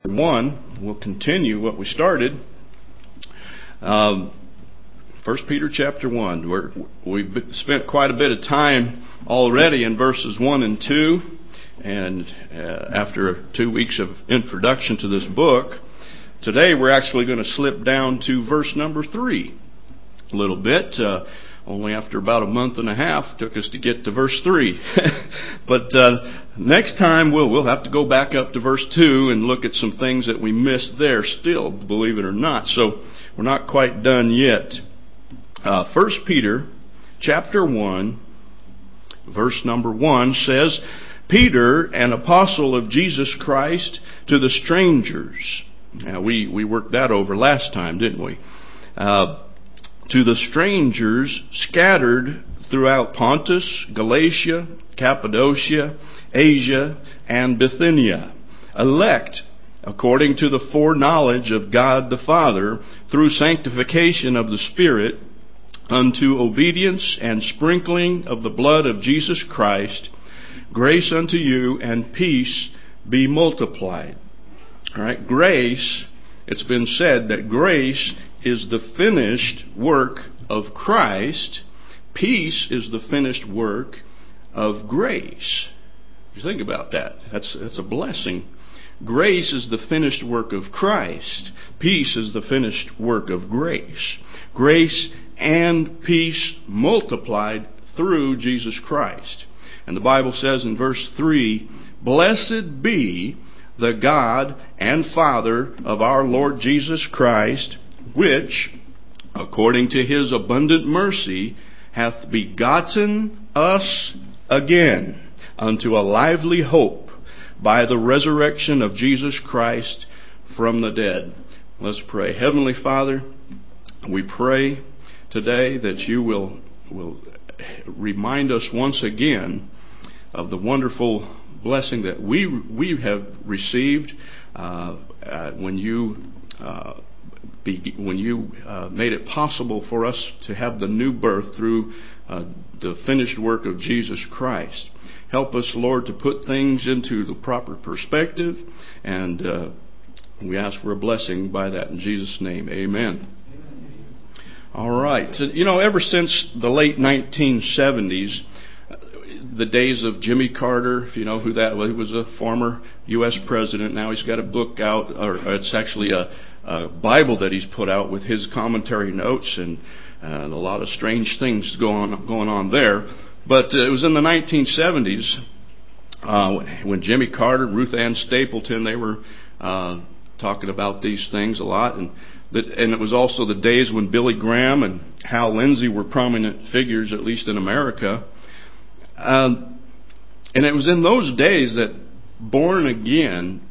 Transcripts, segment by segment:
1. We'll continue what we started. 1 Peter chapter 1. We've spent quite a bit of time already in verses 1 and 2. And after 2 weeks of introduction to this book, today we're actually going to slip down to verse number 3 a little bit. Only after about a month and a half took us to get to verse 3. But next time we'll have to go back up to verse 2 and look at some things that we missed there still, believe it or not. So we're not quite done yet. 1 Peter chapter 1, verse number 1 says, Peter, an apostle of Jesus Christ, to the strangers. Now, we worked that over last time, didn't we? To the strangers scattered throughout Pontus, Galatia, Cappadocia, Asia, and Bithynia, elect according to the foreknowledge of God the Father, through sanctification of the Spirit, unto obedience and sprinkling of the blood of Jesus Christ, grace unto you and peace be multiplied. All right, grace, it's been said that grace is the finished work of Christ. Peace is the finished work of grace. You think about that. That's a blessing. Grace is the finished work of Christ. Peace is the finished work of grace. Grace and peace multiplied through Jesus Christ. And the Bible says in verse 3, Blessed be the God and Father of our Lord Jesus Christ, which, according to His abundant mercy, hath begotten us again unto a lively hope by the resurrection of Jesus Christ from the dead. Let's pray. Heavenly Father, we pray today that you will remind us once again of the wonderful blessing that we have received when you made it possible for us to have the new birth through the finished work of Jesus Christ. Help us, Lord, to put things into the proper perspective, and we ask for a blessing by that in Jesus' name. Amen. All right. So, ever since the late 1970s, the days of Jimmy Carter, if you know who that was, he was a former U.S. president. Now he's got a book out, or it's actually a Bible that he's put out with his commentary notes and a lot of strange things going on there. But it was in the 1970s when Jimmy Carter, Ruth Ann Stapleton, they were talking about these things a lot. And it was also the days when Billy Graham and Hal Lindsey were prominent figures, at least in America. And it was in those days that born again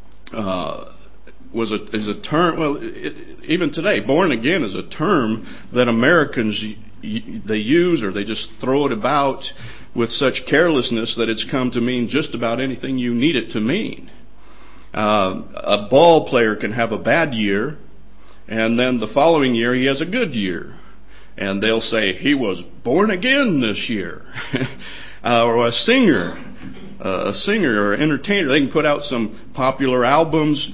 is a term. Well, even today, born again is a term that Americans they use, or they just throw it about with such carelessness that it's come to mean just about anything you need it to mean. A ball player can have a bad year, and then the following year he has a good year, and they'll say he was born again this year. Or a singer or entertainer, they can put out some popular albums,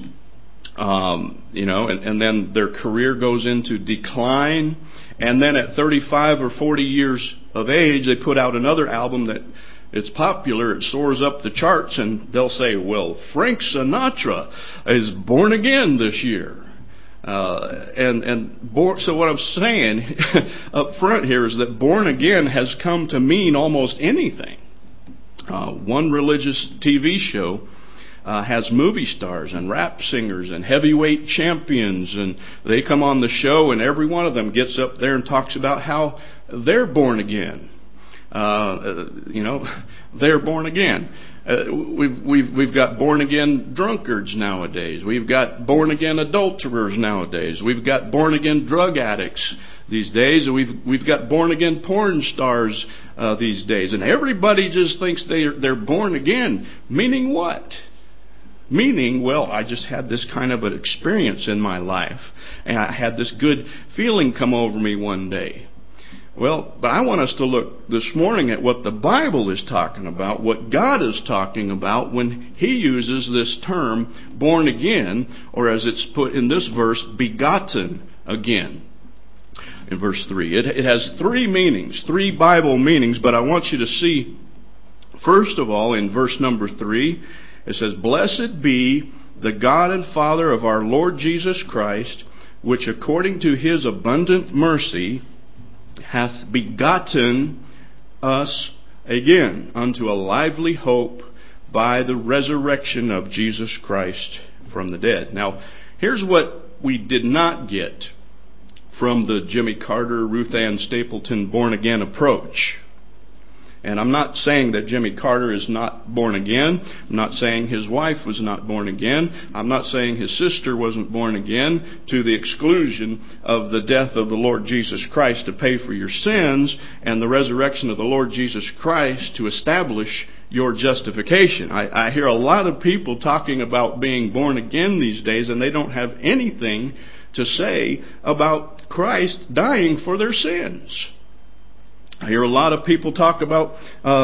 and then their career goes into decline. And then at 35 or 40 years of age, they put out another album that it's popular, it soars up the charts, and they'll say, well, Frank Sinatra is born again this year. So what I'm saying up front here is that born again has come to mean almost anything. One religious TV show has movie stars and rap singers and heavyweight champions, and they come on the show, and every one of them gets up there and talks about how they're born again. They're born again. We've got born again drunkards nowadays. We've got born again adulterers nowadays. We've got born again drug addicts these days. We've got born again porn stars these days. And everybody just thinks they're born again. Meaning what? Meaning, well, I just had this kind of an experience in my life, and I had this good feeling come over me one day. Well, but I want us to look this morning at what the Bible is talking about, what God is talking about when He uses this term, born again, or as it's put in this verse, begotten again. In verse 3. It has three meanings, three Bible meanings, but I want you to see, first of all, in verse number 3, it says, "Blessed be the God and Father of our Lord Jesus Christ, which according to His abundant mercy hath begotten us again unto a lively hope by the resurrection of Jesus Christ from the dead." Now, here's what we did not get from the Jimmy Carter, Ruth Ann Stapleton born-again approach. And I'm not saying that Jimmy Carter is not born again. I'm not saying his wife was not born again. I'm not saying his sister wasn't born again to the exclusion of the death of the Lord Jesus Christ to pay for your sins and the resurrection of the Lord Jesus Christ to establish your justification. I hear a lot of people talking about being born again these days, and they don't have anything to say about Christ dying for their sins. I hear a lot of people talk about,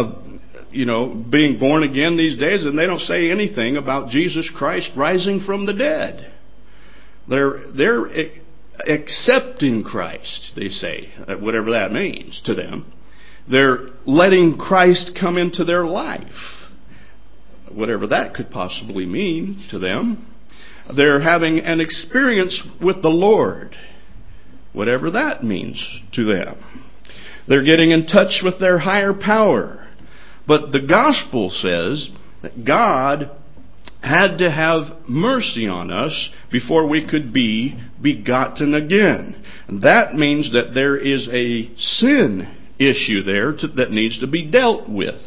being born again these days, and they don't say anything about Jesus Christ rising from the dead. They're accepting Christ, they say, whatever that means to them. They're letting Christ come into their life, whatever that could possibly mean to them. They're having an experience with the Lord, whatever that means to them. They're getting in touch with their higher power. But the gospel says that God had to have mercy on us before we could be begotten again. And that means that there is a sin issue there that needs to be dealt with.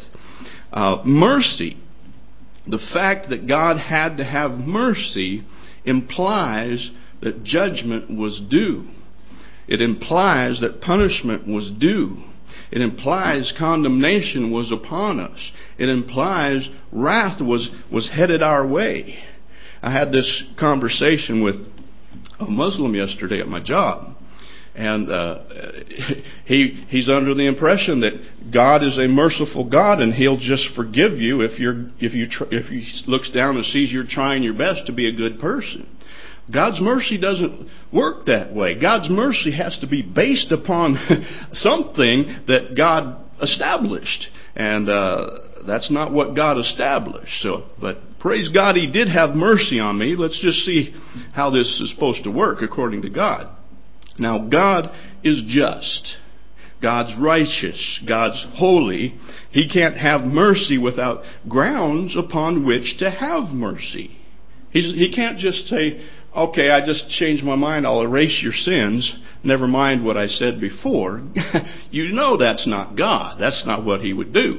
Mercy. The fact that God had to have mercy implies that judgment was due. It implies that punishment was due. It implies condemnation was upon us. It implies wrath was headed our way. I had this conversation with a Muslim yesterday at my job. And he's under the impression that God is a merciful God and He'll just forgive you if He looks down and sees you're trying your best to be a good person. God's mercy doesn't work that way. God's mercy has to be based upon something that God established. And that's not what God established. But praise God, He did have mercy on me. Let's just see how this is supposed to work according to God. Now, God is just. God's righteous. God's holy. He can't have mercy without grounds upon which to have mercy. He can't just say, okay, I just changed my mind, I'll erase your sins, never mind what I said before. You know that's not God. That's not what He would do.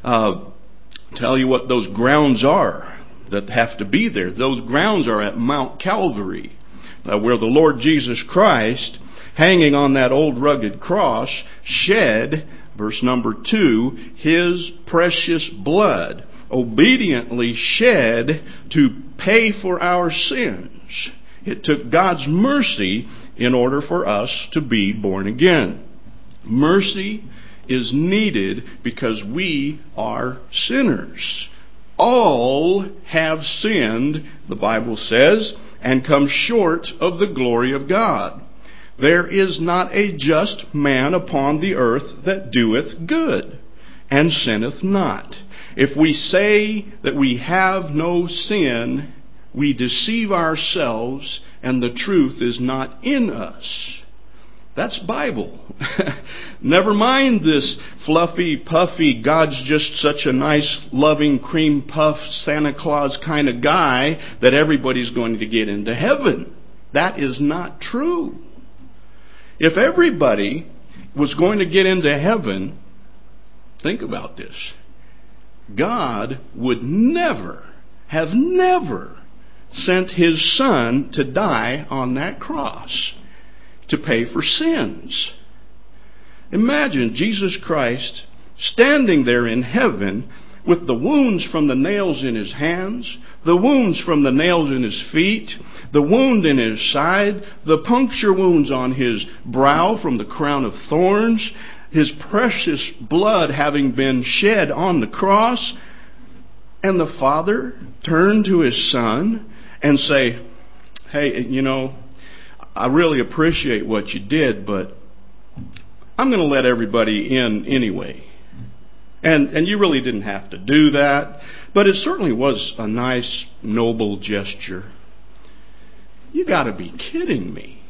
Tell you what those grounds are that have to be there. Those grounds are at Mount Calvary, where the Lord Jesus Christ, hanging on that old rugged cross, shed, verse number 2, His precious blood, obediently shed to pay for our sins. It took God's mercy in order for us to be born again. Mercy is needed because we are sinners. All have sinned, the Bible says, and come short of the glory of God. There is not a just man upon the earth that doeth good, and sinneth not. If we say that we have no sin, we deceive ourselves, and the truth is not in us. That's Bible. Never mind this fluffy, puffy, God's just such a nice, loving, cream puff, Santa Claus kind of guy that everybody's going to get into heaven. That is not true. If everybody was going to get into heaven, think about this. God would never sent His Son to die on that cross to pay for sins. Imagine Jesus Christ standing there in heaven with the wounds from the nails in his hands, the wounds from the nails in his feet, the wound in his side, the puncture wounds on his brow from the crown of thorns, his precious blood having been shed on the cross. And the Father turned to his Son and say, hey, I really appreciate what you did, but I'm going to let everybody in anyway. And you really didn't have to do that, but it certainly was a nice, noble gesture. You got to be kidding me.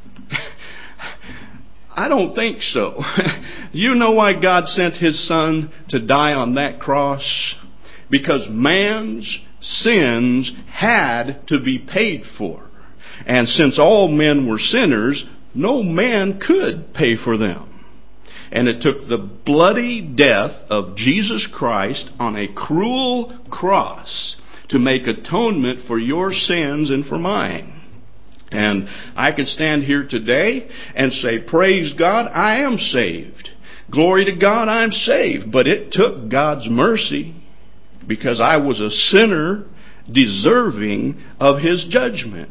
I don't think so. You know why God sent his Son to die on that cross? Because man's sins had to be paid for. And since all men were sinners, no man could pay for them. And it took the bloody death of Jesus Christ on a cruel cross to make atonement for your sins and for mine. And I can stand here today and say, praise God, I am saved. Glory to God, I'm saved. But it took God's mercy, because I was a sinner deserving of his judgment.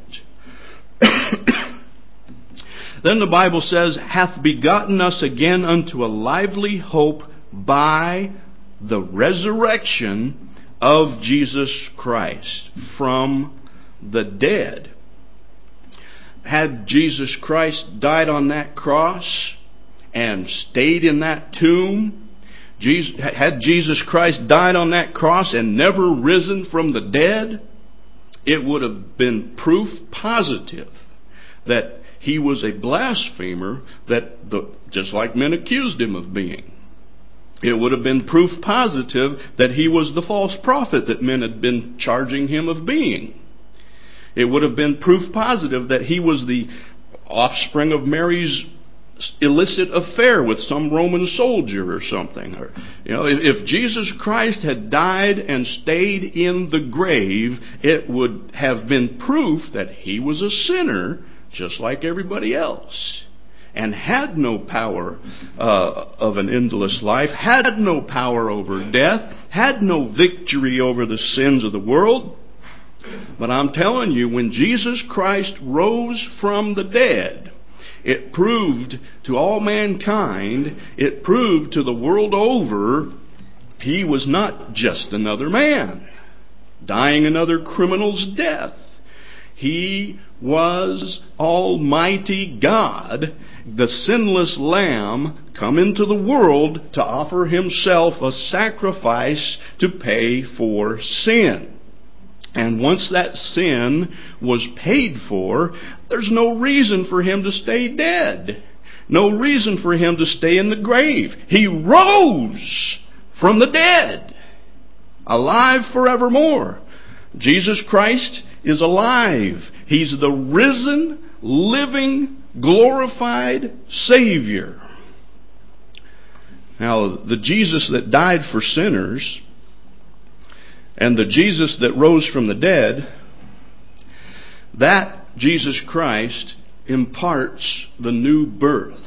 Then the Bible says, hath begotten us again unto a lively hope by the resurrection of Jesus Christ from the dead. Had Jesus Christ died on that cross and stayed in that tomb, had Jesus Christ died on that cross and never risen from the dead, it would have been proof positive that he was a blasphemer, just like men accused him of being. It would have been proof positive that he was the false prophet that men had been charging him of being. It would have been proof positive that he was the offspring of Mary's illicit affair with some Roman soldier or something. Or, if Jesus Christ had died and stayed in the grave, it would have been proof that he was a sinner just like everybody else, and had no power of an endless life, had no power over death, had no victory over the sins of the world. But I'm telling you, when Jesus Christ rose from the dead, it proved to all mankind, it proved to the world over, he was not just another man dying another criminal's death. He was Almighty God, the sinless Lamb, come into the world to offer himself a sacrifice to pay for sin. And once that sin was paid for, there's no reason for him to stay dead. No reason for him to stay in the grave. He rose from the dead, alive forevermore. Jesus Christ is alive. He's the risen, living, glorified Savior. Now, the Jesus that died for sinners and the Jesus that rose from the dead, that Jesus Christ imparts the new birth.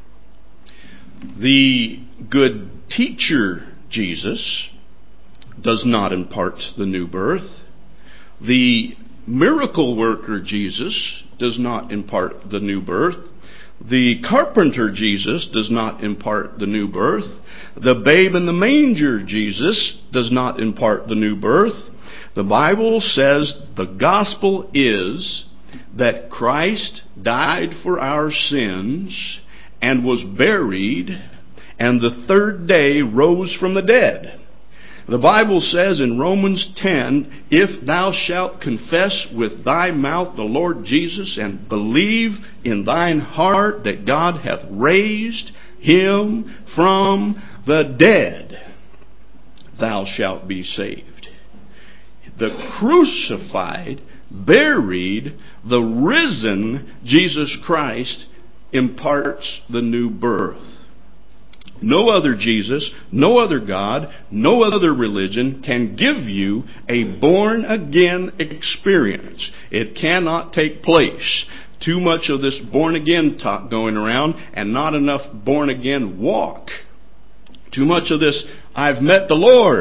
The good teacher Jesus does not impart the new birth. The miracle worker Jesus does not impart the new birth. The carpenter Jesus does not impart the new birth. The babe in the manger Jesus does not impart the new birth. The Bible says the gospel is that Christ died for our sins and was buried, and the third day rose from the dead. The Bible says in Romans 10, if thou shalt confess with thy mouth the Lord Jesus and believe in thine heart that God hath raised him from the dead, thou shalt be saved. The crucified, buried, the risen Jesus Christ imparts the new birth. No other Jesus, no other God, no other religion can give you a born-again experience. It cannot take place. Too much of this born-again talk going around and not enough born-again walk. Too much of this, I've met the Lord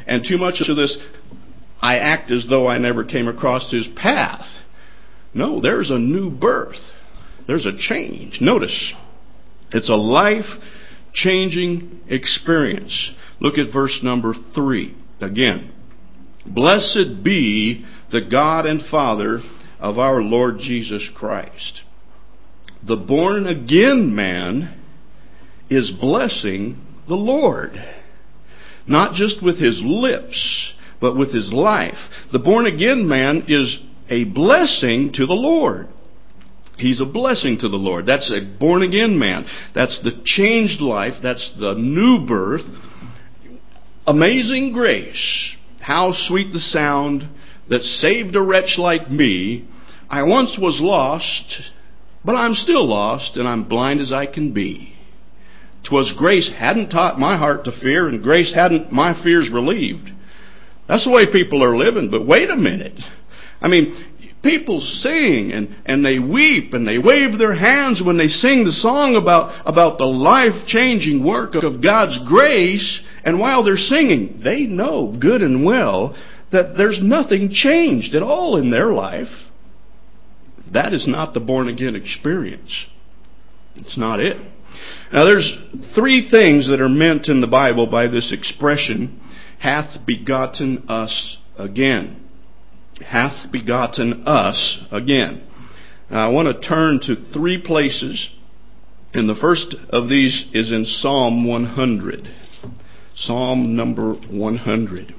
And too much of this, I act as though I never came across His path. No, there's a new birth. There's a change. Notice, it's a life-changing experience. Look at verse number 3 again. Blessed be the God and Father of our Lord Jesus Christ. The born-again man is blessing the Lord. Not just with his lips, but with his life. The born-again man is a blessing to the Lord. He's a blessing to the Lord. That's a born-again man. That's the changed life. That's the new birth. Amazing grace. How sweet the sound that saved a wretch like me. I once was lost, but I'm still lost, and I'm blind as I can be. 'Twas grace hadn't taught my heart to fear, and grace hadn't my fears relieved. That's the way people are living. But wait a minute. I mean, people sing and they weep and they wave their hands when they sing the song about the life-changing work of God's grace. And while they're singing, they know good and well that there's nothing changed at all in their life. That is not the born-again experience. It's not it. Now there's 3 things that are meant in the Bible by this expression, hath begotten us again. Hath begotten us again. Now I want to turn to 3 places, and the first of these is in Psalm 100. Psalm number 100.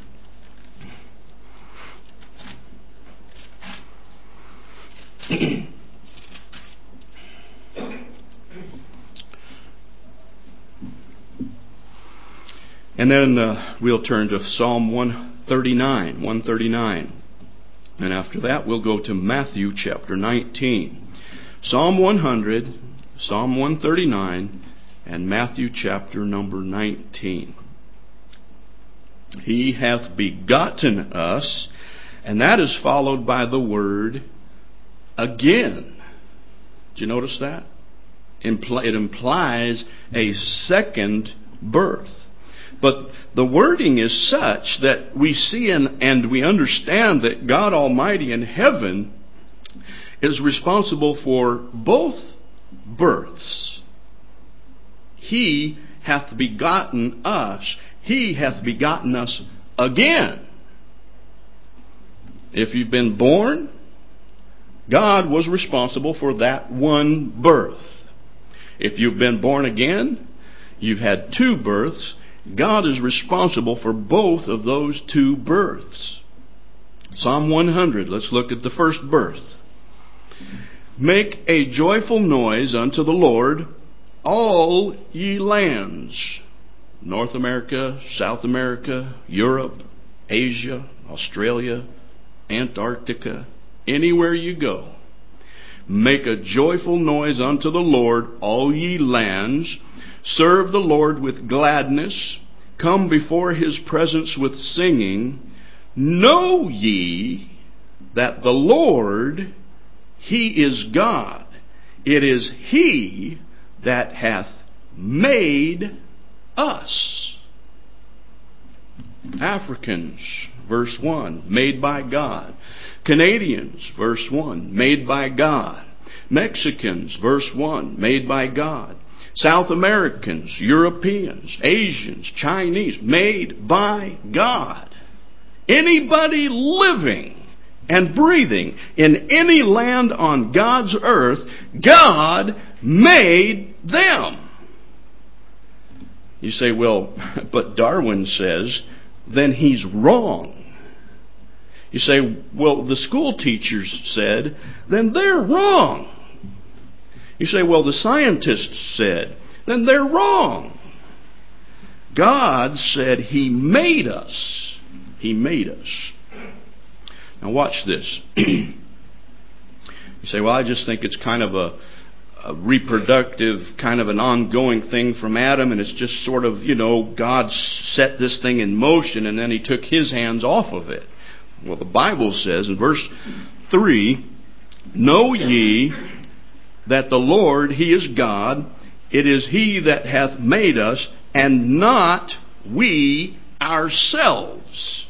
And then we'll turn to Psalm 139. And after that, we'll go to Matthew chapter 19. Psalm 100, Psalm 139, and Matthew chapter number 19. He hath begotten us, and that is followed by the word again. Did you notice that? It implies a second birth. But the wording is such that we see and we understand that God Almighty in heaven is responsible for both births. He hath begotten us. He hath begotten us again. If you've been born, God was responsible for that one birth. If you've been born again, you've had 2 births. God is responsible for both of those 2 births. Psalm 100, let's look at the first birth. Make a joyful noise unto the Lord, all ye lands. North America, South America, Europe, Asia, Australia, Antarctica, anywhere you go. Make a joyful noise unto the Lord, all ye lands. Serve the Lord with gladness. Come before His presence with singing. Know ye that the Lord, He is God. It is He that hath made us. Africans, verse 1, made by God. Canadians, verse 1, made by God. Mexicans, verse 1, made by God. South Americans, Europeans, Asians, Chinese, made by God. Anybody living and breathing in any land on God's earth, God made them. You say, well, but Darwin says, then he's wrong. You say, well, the school teachers said, then they're wrong. You say, well, the scientists said, then they're wrong. God said He made us. He made us. Now watch this. You say, well, I just think it's kind of a reproductive, kind of an ongoing thing from Adam, and it's just sort of, God set this thing in motion and then He took His hands off of it. Well, the Bible says in verse 3, know ye that the Lord, He is God. It is He that hath made us, and not we ourselves.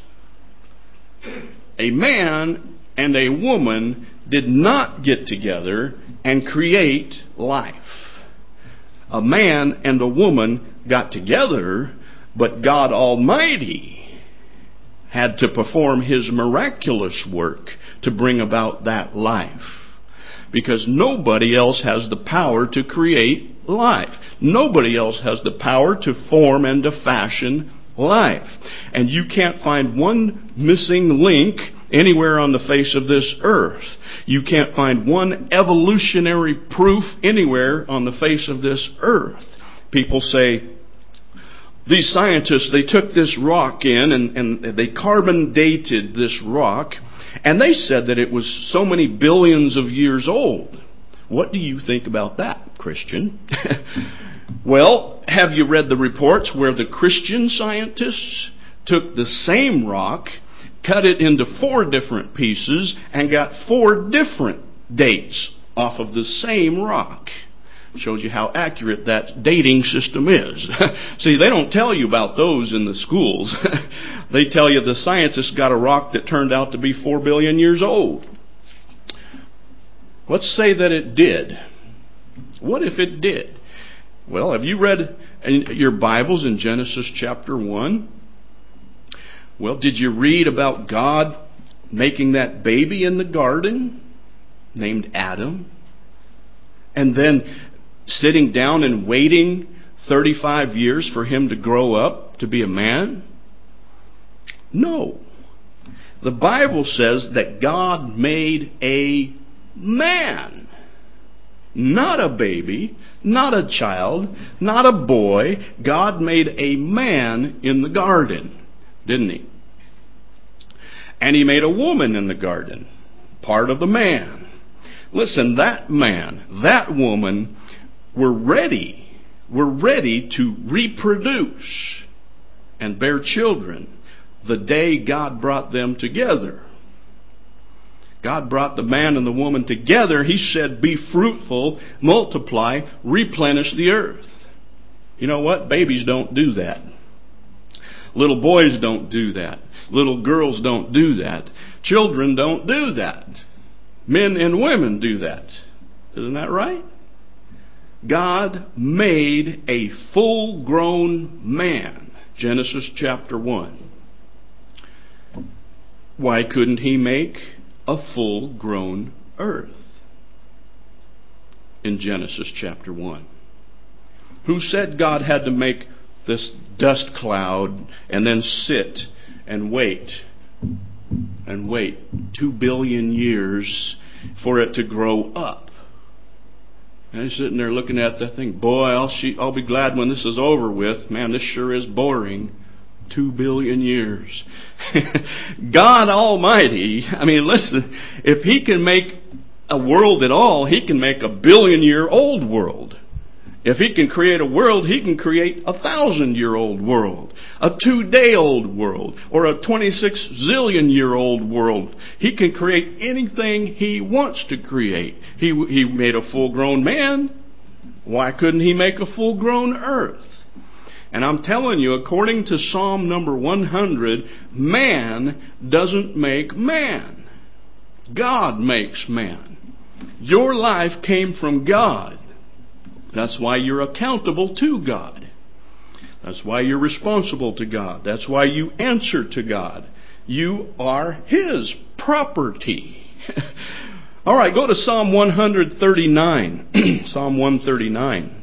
A man and a woman did not get together and create life. A man and a woman got together, but God Almighty had to perform His miraculous work to bring about that life. Because nobody else has the power to create life. Nobody else has the power to form and to fashion life. And you can't find one missing link anywhere on the face of this earth. You can't find one evolutionary proof anywhere on the face of this earth. People say, these scientists, they took this rock in and they carbon dated this rock, and they said that it was so many billions of years old. What do you think about that, Christian? Well, have you read the reports where the Christian scientists took the same rock, cut it into 4 different pieces, and got 4 different dates off of the same rock? Shows you how accurate that dating system is. See, they don't tell you about those in the schools. They tell you the scientists got a rock that turned out to be 4 billion years old. Let's say that it did. What if it did? Well, have you read in your Bibles in Genesis chapter 1? Well, did you read about God making that baby in the garden named Adam? And then sitting down and waiting 35 years for him to grow up to be a man? No. The Bible says that God made a man. Not a baby, not a child, not a boy. God made a man in the garden, didn't He? And He made a woman in the garden, part of the man. Listen, that man, that woman were ready to reproduce and bear children the day God brought them together. God brought the man and the woman together. He said, be fruitful, multiply, replenish the earth. You know what? Babies don't do that. Little boys don't do that. Little girls don't do that. Children don't do that. Men and women do that. Isn't that right? God made a full-grown man. Genesis chapter 1. Why couldn't He make a full-grown earth? In Genesis chapter 1. Who said God had to make this dust cloud and then sit and wait 2 billion years for it to grow up? And he's sitting there looking at that thing. Boy, I'll be glad when this is over with. Man, this sure is boring. 2 billion years. God Almighty, I mean, listen, if He can make a world at all, He can make a billion-year-old world. If He can create a world, He can create a 1,000-year-old world, a 2-day-old world, or a 26-zillion-year-old world. He can create anything He wants to create. He made a full-grown man. Why couldn't He make a full-grown earth? And I'm telling you, according to Psalm number 100, man doesn't make man. God makes man. Your life came from God. That's why you're accountable to God. That's why you're responsible to God. That's why you answer to God. You are His property. All right, go to Psalm 139. Psalm 139.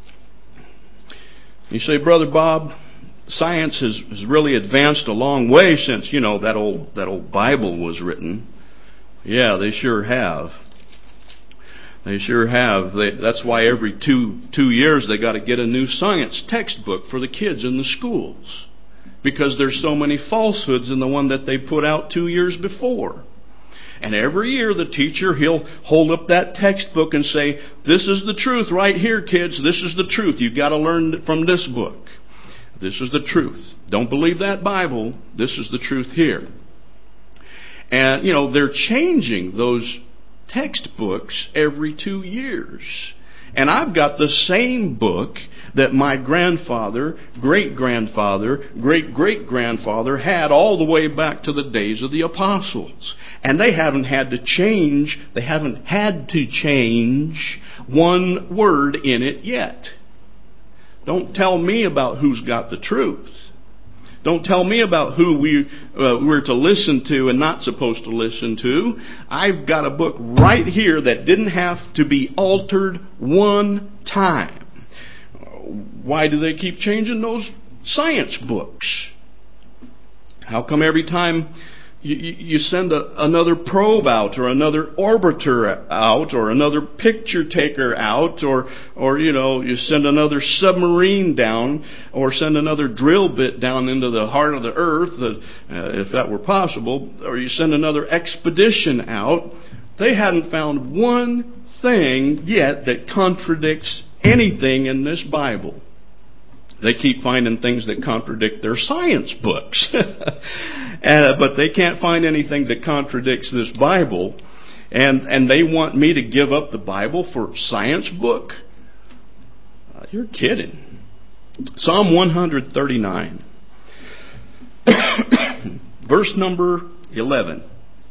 You say, Brother Bob, science has really advanced a long way since, that old Bible was written. Yeah, they sure have. They sure have. That's why every two years they got to get a new science textbook for the kids in the schools. Because there's so many falsehoods in the one that they put out 2 years before. And every year the teacher, he'll hold up that textbook and say, this is the truth right here, kids. This is the truth. You've got to learn from this book. This is the truth. Don't believe that Bible. This is the truth here. And, they're changing those textbooks every 2 years. And I've got the same book that my grandfather, great-grandfather, great-great-grandfather had all the way back to the days of the apostles. And they haven't had to change one word in it yet. Don't tell me about who's got the truth. Don't tell me about who we're to listen to and not supposed to listen to. I've got a book right here that didn't have to be altered one time. Why do they keep changing those science books? How come every time you send another probe out, or another orbiter out, or another picture taker out, or you send another submarine down, or send another drill bit down into the heart of the earth, if that were possible, or you send another expedition out, they hadn't found one thing yet that contradicts anything in this Bible. They keep finding things that contradict their science books. But they can't find anything that contradicts this Bible. And they want me to give up the Bible for a science book? You're kidding. Psalm 139. Verse number 11.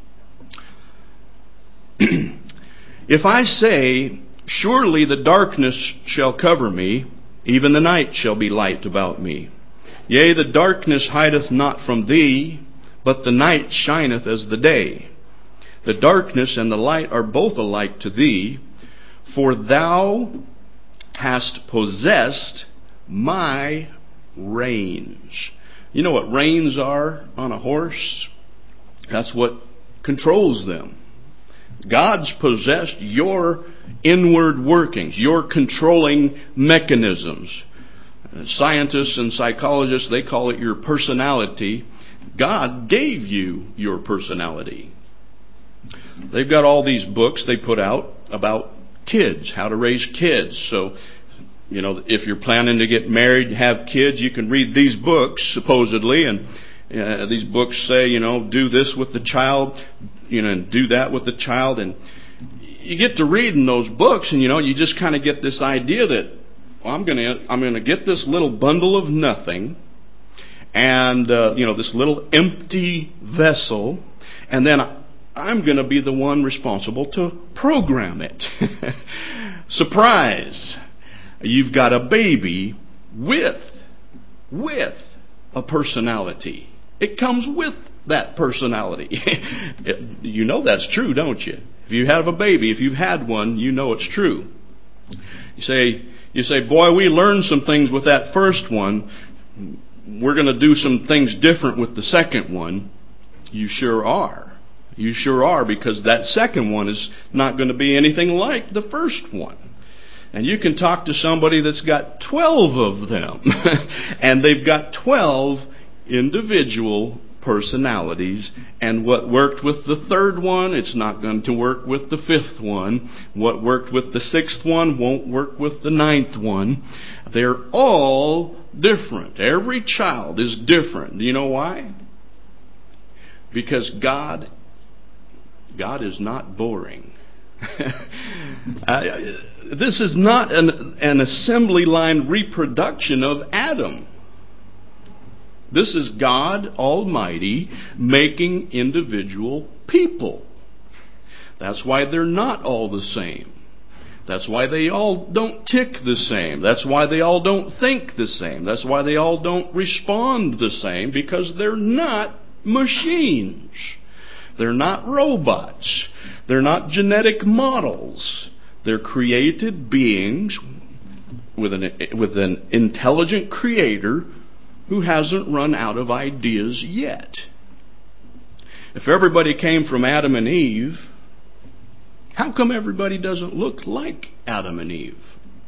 If I say, surely the darkness shall cover me, even the night shall be light about me. Yea, the darkness hideth not from thee, but the night shineth as the day. The darkness and the light are both alike to thee, for thou hast possessed my reins. You know what reins are on a horse? That's what controls them. God's possessed your inward workings, your controlling mechanisms. Scientists and psychologists, they call it your personality. God gave you your personality. They've got all these books they put out about kids, how to raise kids. So, if you're planning to get married, have kids, you can read these books, supposedly, and these books say, do this with the child, and do that with the child. And you get to reading those books, and you just kind of get this idea that, well, I'm going to get this little bundle of nothing, and this little empty vessel, and then I'm going to be the one responsible to program it. Surprise! You've got a baby with a personality. It comes with that personality. You know that's true, don't you? If you have a baby, if you've had one, you know it's true. You say, boy, we learned some things with that first one. We're going to do some things different with the second one. You sure are. You sure are, because that second one is not going to be anything like the first one. And you can talk to somebody that's got 12 of them. And they've got 12 individual personalities. And what worked with the third one, it's not going to work with the fifth one. What worked with the sixth one won't work with the ninth one. They're all different. Every child is different. Do you know why? Because God is not boring. This is not an assembly line reproduction of Adam. This is God Almighty making individual people. That's why they're not all the same. That's why they all don't tick the same. That's why they all don't think the same. That's why they all don't respond the same, because they're not machines. They're not robots. They're not genetic models. They're created beings with an intelligent creator who hasn't run out of ideas yet. If everybody came from Adam and Eve, how come everybody doesn't look like Adam and Eve?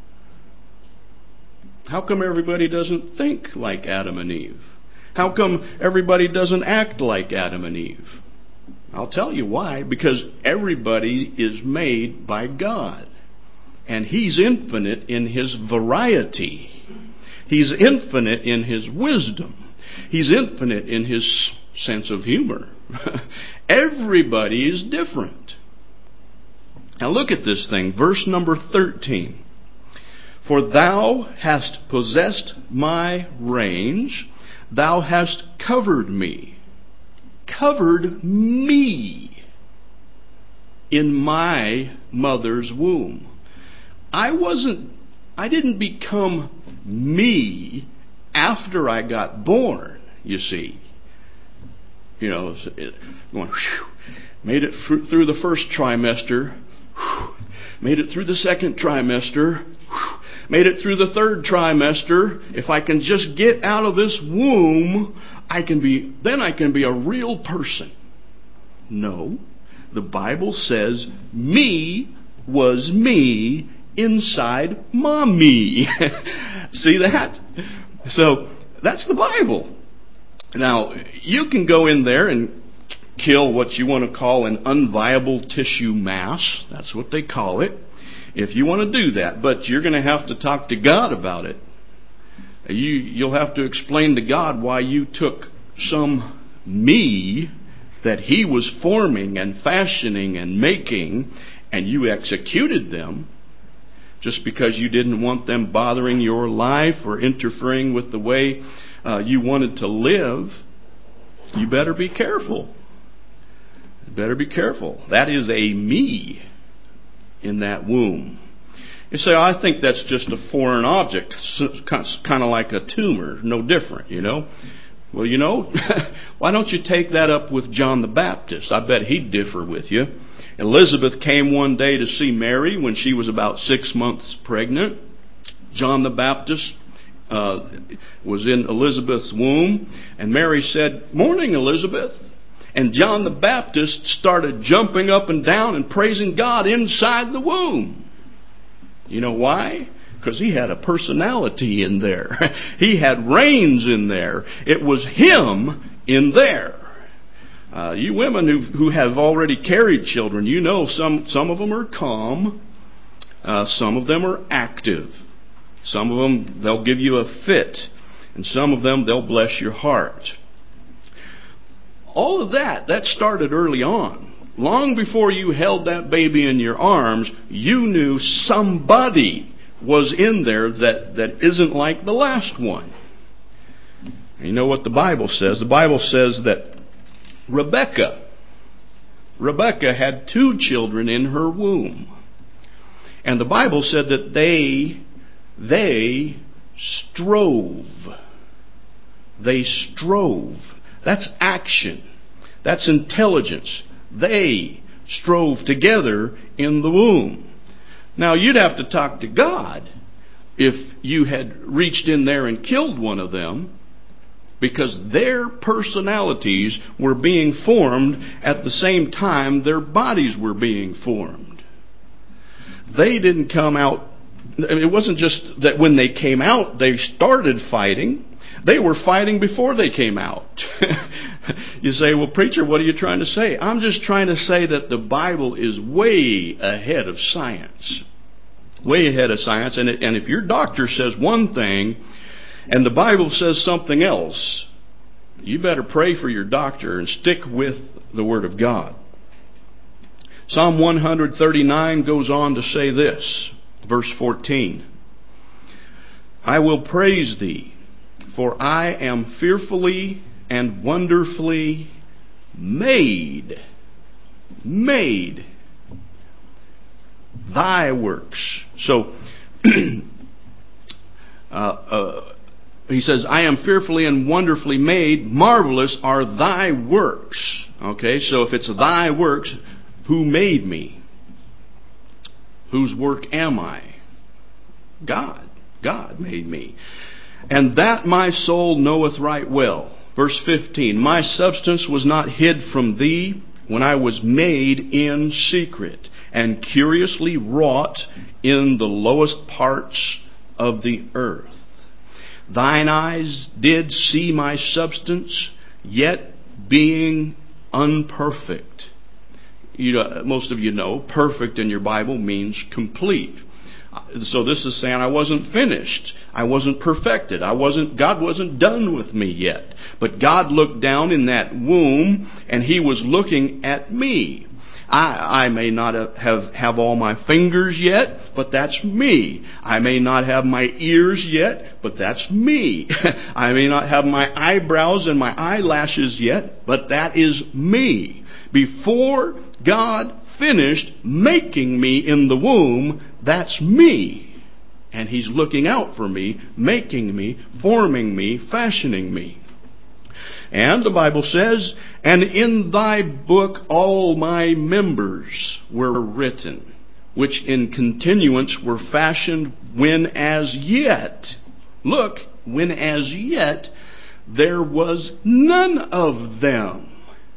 How come everybody doesn't think like Adam and Eve? How come everybody doesn't act like Adam and Eve? I'll tell you why. Because everybody is made by God. And He's infinite in His variety. He's infinite in His wisdom. He's infinite in His sense of humor. Everybody is different. Now look at this thing. Verse number 13. For thou hast possessed my reins, thou hast covered me in my mother's womb. I didn't become me after I got born, you see. You know, going, made it through the first trimester, made it through the second trimester, made it through the third trimester. If I can just get out of this womb, then I can be a real person. No. The Bible says me was me inside mommy. See that? So that's the Bible. Now, you can go in there and kill what you want to call an unviable tissue mass. That's what they call it. If you want to do that. But you're going to have to talk to God about it. You'll have to explain to God why you took some me that He was forming and fashioning and making, and you executed them just because you didn't want them bothering your life or interfering with the way you wanted to live. You better be careful. You better be careful. That is a me in that womb. You say, I think that's just a foreign object, kind of like a tumor, no different, you know. Well, you know, why don't you take that up with John the Baptist? I bet he'd differ with you. Elizabeth came one day to see Mary when she was about 6 months pregnant. John the Baptist was in Elizabeth's womb, and Mary said, "Morning, Elizabeth." And John the Baptist started jumping up and down and praising God inside the womb. You know why? Because he had a personality in there. He had reins in there. It was him in there. You women who have already carried children, you know some of them are calm. Some of them are active. Some of them, they'll give you a fit. And some of them, they'll bless your heart. All of that started early on. Long before you held that baby in your arms, you knew somebody was in there that isn't like the last one. And you know what the Bible says? The Bible says that Rebecca had 2 children in her womb. And the Bible said that they strove. They strove. That's action. That's intelligence. They strove together in the womb. Now, you'd have to talk to God if you had reached in there and killed one of them, because their personalities were being formed at the same time their bodies were being formed. They didn't come out. It wasn't just that when they came out, they started fighting. They were fighting before they came out. You say, well, preacher, what are you trying to say? I'm just trying to say that the Bible is way ahead of science. Way ahead of science. And if your doctor says one thing and the Bible says something else, you better pray for your doctor and stick with the Word of God. Psalm 139 goes on to say this, verse 14. I will praise Thee, for I am fearfully and wonderfully made. Made. Thy works. So, he says, I am fearfully and wonderfully made. Marvelous are Thy works. Okay, so if it's Thy works, who made me? Whose work am I? God. God made me. And that my soul knoweth right well. Verse 15, my substance was not hid from Thee when I was made in secret and curiously wrought in the lowest parts of the earth. Thine eyes did see my substance, yet being unperfect. Most of you know, perfect in your Bible means complete. So this is saying I wasn't finished. I wasn't perfected. God wasn't done with me yet. But God looked down in that womb and He was looking at me. I may not have all my fingers yet, but that's me. I may not have my ears yet, but that's me. I may not have my eyebrows and my eyelashes yet, but that is me. Before God finished making me in the womb, that's me. And He's looking out for me, making me, forming me, fashioning me. And the Bible says, and in thy book all my members were written, which in continuance were fashioned when as yet, look, when as yet there was none of them.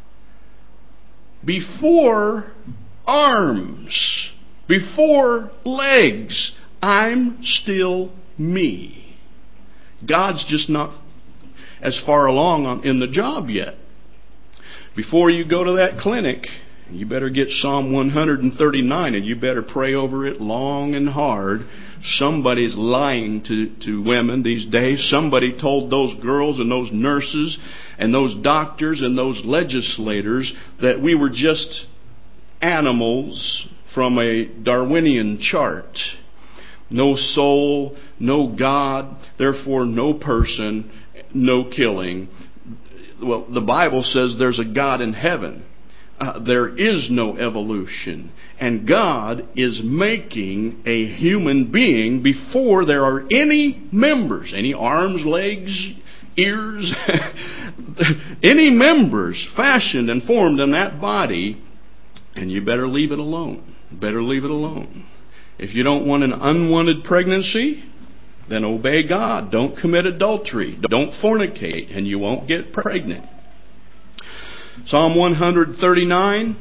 Before arms, before legs, I'm still me. God's just not as far along in the job yet. Before you go to that clinic, you better get Psalm 139 and you better pray over it long and hard. Somebody's lying to women these days. Somebody told those girls and those nurses and those doctors and those legislators that we were just animals from a Darwinian chart. No soul, no God, therefore no person, no killing. Well, the Bible says there's a God in heaven. There is no evolution. And God is making a human being before there are any members, any arms, legs, ears, any members fashioned and formed in that body. And you better leave it alone. Better leave it alone. If you don't want an unwanted pregnancy, then obey God. Don't commit adultery. Don't fornicate, and you won't get pregnant. Psalm 139.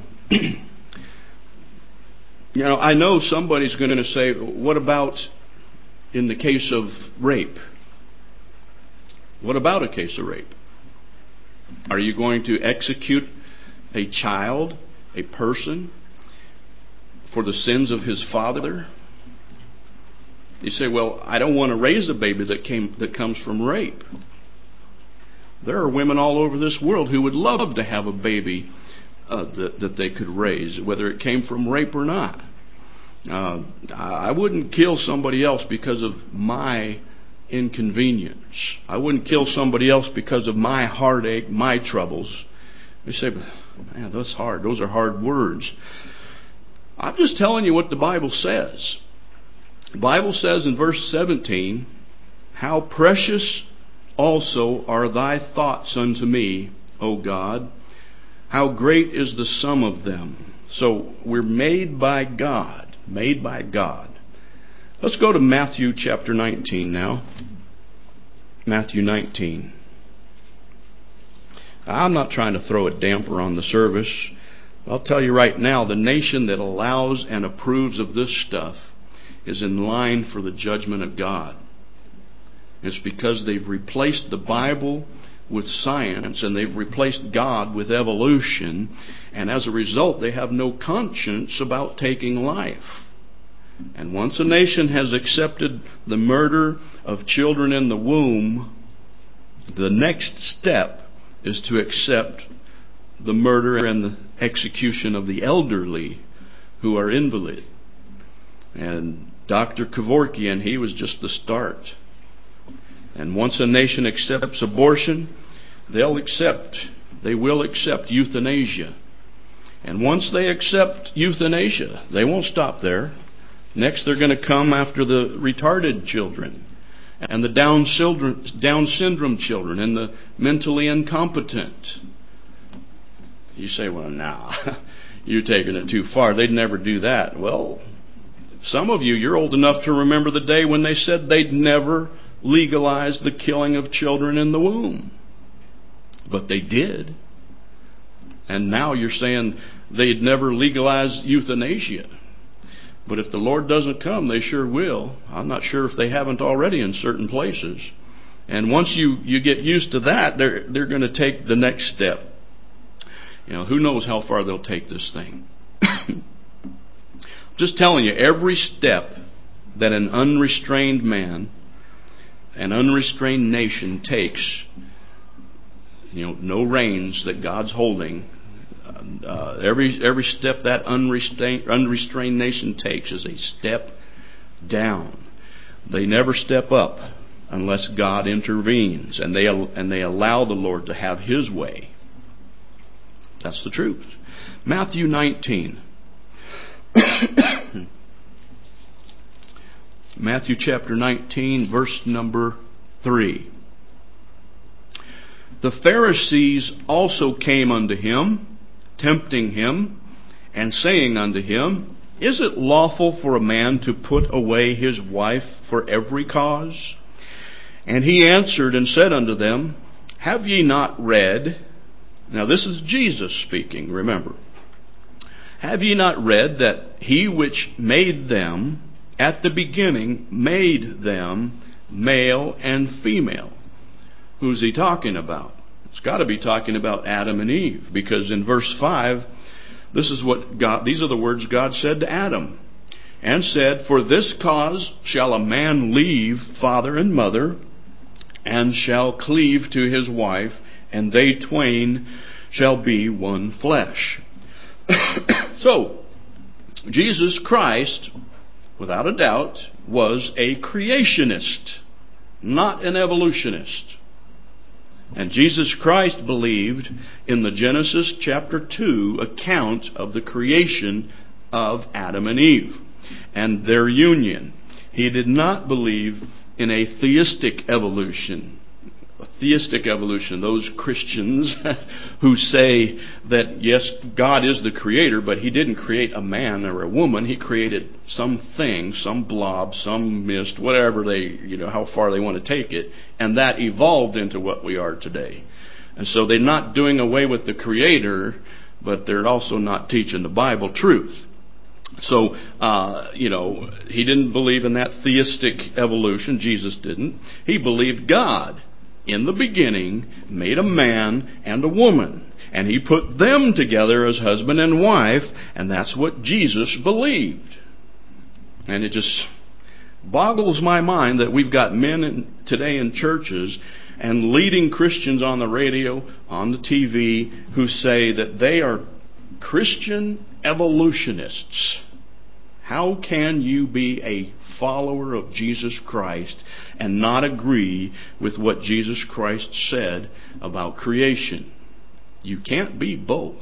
I know somebody's going to say, what about in the case of rape? What about a case of rape? Are you going to execute a child, a person, for the sins of his father? You say, well, I don't want to raise a baby that comes from rape. There are women all over this world who would love to have a baby that they could raise, whether it came from rape or not. I wouldn't kill somebody else because of my inconvenience. I wouldn't kill somebody else because of my heartache, my troubles. You say, man, that's hard. Those are hard words. I'm just telling you what the Bible says. The Bible says in verse 17, how precious also are thy thoughts unto me, O God. How great is the sum of them. So we're made by God. Made by God. Let's go to Matthew chapter 19 now. Matthew 19. I'm not trying to throw a damper on the service. I'll tell you right now, the nation that allows and approves of this stuff is in line for the judgment of God. It's because they've replaced the Bible with science, and they've replaced God with evolution, and as a result they have no conscience about taking life. And once a nation has accepted the murder of children in the womb, the next step is to accept the murder and the execution of the elderly who are invalid. And Dr. Kevorkian, he was just the start. And once a nation accepts abortion, they will accept euthanasia. And once they accept euthanasia, they won't stop there. Next, they're going to come after the retarded children and the Down syndrome children and the mentally incompetent. You say, well, now, you're taking it too far. They'd never do that. Well, some of you, you're old enough to remember the day when they said they'd never legalize the killing of children in the womb. But they did. And now you're saying they'd never legalize euthanasia. But if the Lord doesn't come, they sure will. I'm not sure if they haven't already in certain places. And once you get used to that, they're going to take the next step. Who knows how far they'll take this thing. Just telling you, every step that an unrestrained man, an unrestrained nation takes, no reins that God's holding, Every step that unrestrained nation takes is a step down. They never step up unless God intervenes and they allow the Lord to have His way. That's the truth. Matthew 19. Matthew chapter 19, verse number 3. The Pharisees also came unto him, tempting him, and saying unto him, Is it lawful for a man to put away his wife for every cause? And he answered and said unto them, Have ye not read? Now this is Jesus speaking, remember. Have ye not read that he which made them at the beginning made them male and female? Who's he talking about? It's got to be talking about Adam and Eve, because in verse 5, these are the words God said to Adam. And said, For this cause shall a man leave father and mother, and shall cleave to his wife, and they twain shall be one flesh. So, Jesus Christ, without a doubt, was a creationist, not an evolutionist. And Jesus Christ believed in the Genesis chapter 2 account of the creation of Adam and Eve and their union. He did not believe in a theistic evolution. Those Christians who say that, yes, God is the creator, but He didn't create a man or a woman. He created something, some blob, some mist, whatever how far they want to take it. And that evolved into what we are today. And so they're not doing away with the creator, but they're also not teaching the Bible truth. So, He didn't believe in that theistic evolution. Jesus didn't. He believed God, in the beginning, made a man and a woman. And He put them together as husband and wife. And that's what Jesus believed. And it just boggles my mind that we've got men today in churches and leading Christians on the radio, on the TV, who say that they are Christian evolutionists. How can you be a follower of Jesus Christ and not agree with what Jesus Christ said about creation? You can't be both.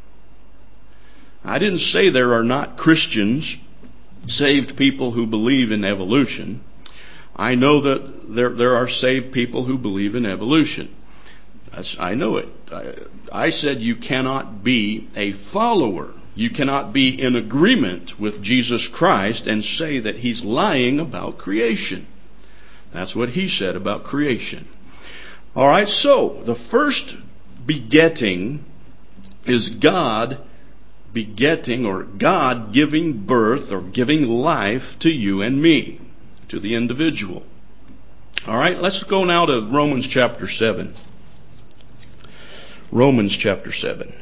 I didn't say there are not Christians, saved people who believe in evolution. I know that there are saved people who believe in evolution. I know it. I said you cannot be a follower. You cannot be in agreement with Jesus Christ and say that He's lying about creation. That's what He said about creation. All right, so the first begetting is God begetting, or God giving birth or giving life to you and me, to the individual. All right, let's go now to Romans chapter 7. Romans chapter 7.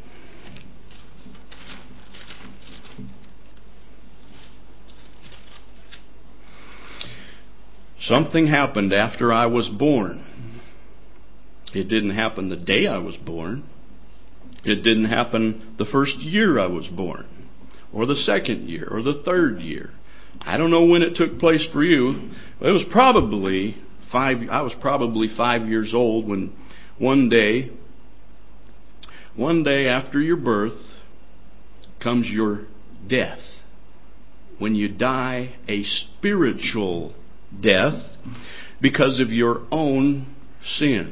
Something happened after I was born. It didn't happen the day I was born. It didn't happen the first year I was born, or the second year, or the third year. I don't know when it took place for you. It was probably I was probably 5 years old when one day after your birth comes your death. When you die a spiritual death because of your own sins.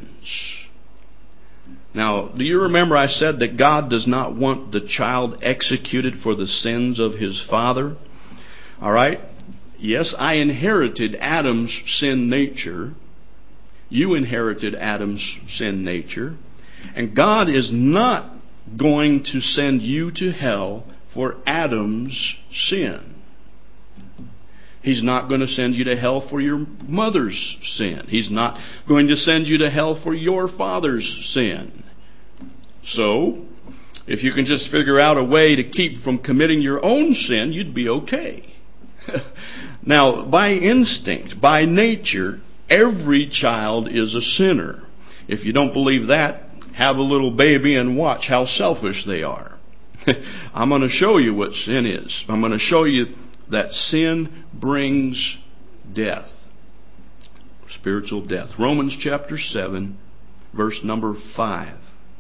Now, do you remember I said that God does not want the child executed for the sins of his father? All right? Yes, I inherited Adam's sin nature. You inherited Adam's sin nature. And God is not going to send you to hell for Adam's sin. He's not going to send you to hell for your mother's sin. He's not going to send you to hell for your father's sin. So, if you can just figure out a way to keep from committing your own sin, you'd be okay. Now, by instinct, by nature, every child is a sinner. If you don't believe that, have a little baby and watch how selfish they are. I'm going to show you what sin is. I'm going to show you that sin brings death. Spiritual death. Romans chapter 7, verse number 5.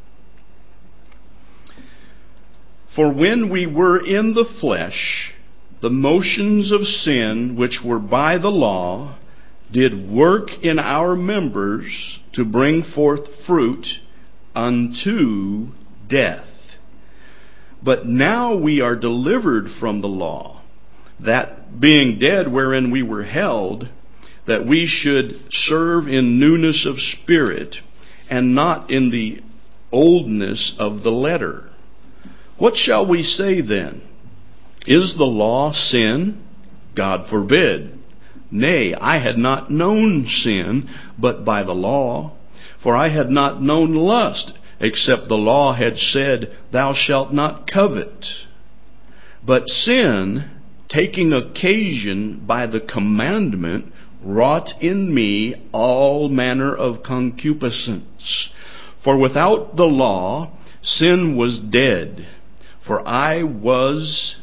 For when we were in the flesh, the motions of sin which were by the law did work in our members to bring forth fruit unto death. But now we are delivered from the law, that being dead wherein we were held, that we should serve in newness of spirit, and not in the oldness of the letter. What shall we say then? Is the law sin? God forbid. Nay, I had not known sin, but by the law. For I had not known lust, except the law had said, Thou shalt not covet. But sin, taking occasion by the commandment, wrought in me all manner of concupiscence. For without the law, sin was dead. For I was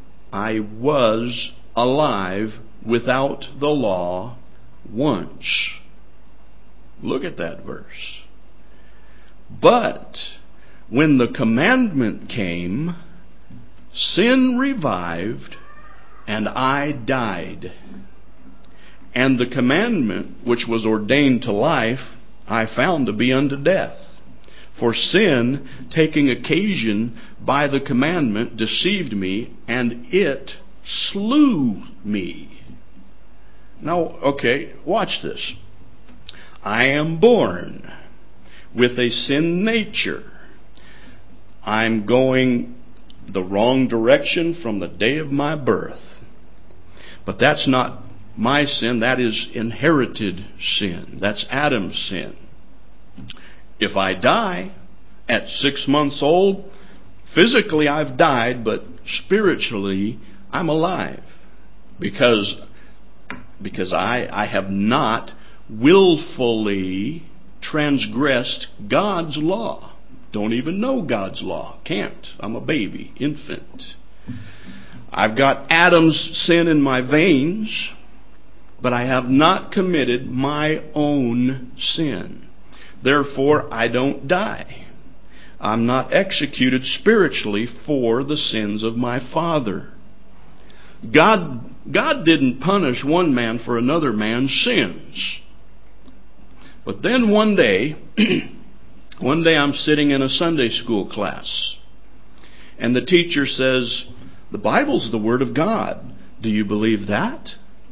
alive without the law once. Look at that verse. But when the commandment came, sin revived, and I died. And the commandment which was ordained to life, I found to be unto death. For sin, taking occasion by the commandment, deceived me, and it slew me. Now, okay, watch this. I am born with a sin nature. I'm going the wrong direction from the day of my birth. But that's not my sin. That is inherited sin. That's Adam's sin. If I die at 6 months old, physically I've died, but spiritually I'm alive. Because I have not willfully transgressed God's law. Don't even know God's law. Can't. I'm a baby, infant. I've got Adam's sin in my veins, but I have not committed my own sin. Therefore, I don't die. I'm not executed spiritually for the sins of my father. God didn't punish one man for another man's sins. But then one day I'm sitting in a Sunday school class, and the teacher says, the Bible's the Word of God. Do you believe that?